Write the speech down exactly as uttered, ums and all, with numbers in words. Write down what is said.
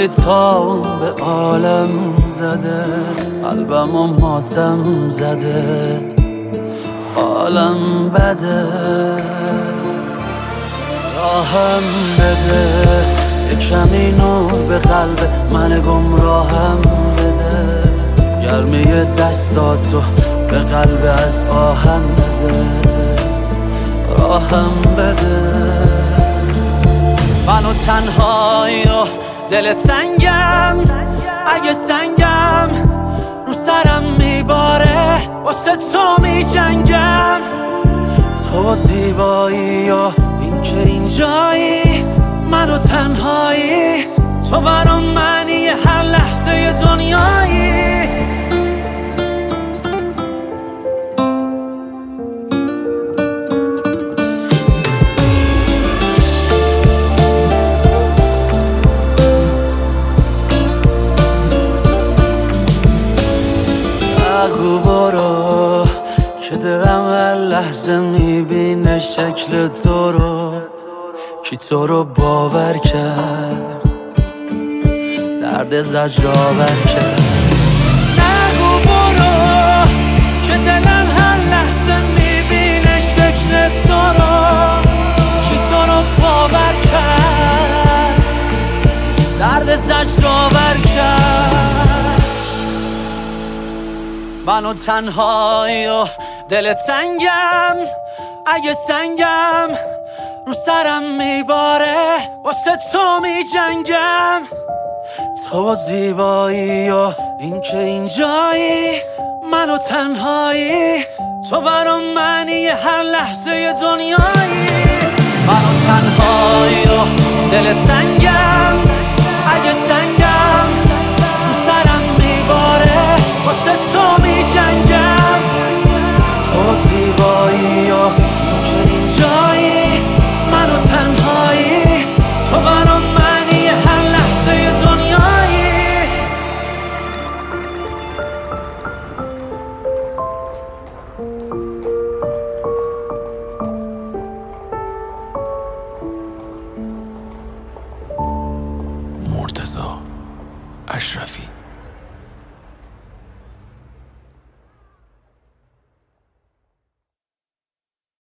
ولی تا به عالم زده، قلبم و ماتم زده، حالم بده. راهم بده یه کمی نور به قلب من گمراهم بده، گرمی دستاتو به قلب از آهن بده، راهم بده. منو تنهایی و دل تنگم، اگه سنگم رو سرم میباره واسه تو میجنگم. تو زیبایی و این که اینجایی، منو تنهایی، تو برام معنی هر لحظه دنیایی. بگو برو که دلم هر لحظه میبینه شکل تو رو، کی تو رو باور کرد درد زجرآور کرد. نگو برو که دلم هر لحظه میبینه شکل تو رو، کی تو رو باور کرد درد زجرآور کرد. منو تنهایی و دل تنگم، اگه سنگم رو سرم میباره واسه تو میجنگم. تو زیبایی و این که اینجایی، منو تنهایی، تو برام معنی هر لحظه دنیایی. منو تنهایی و دل تنگم، اگه سنگم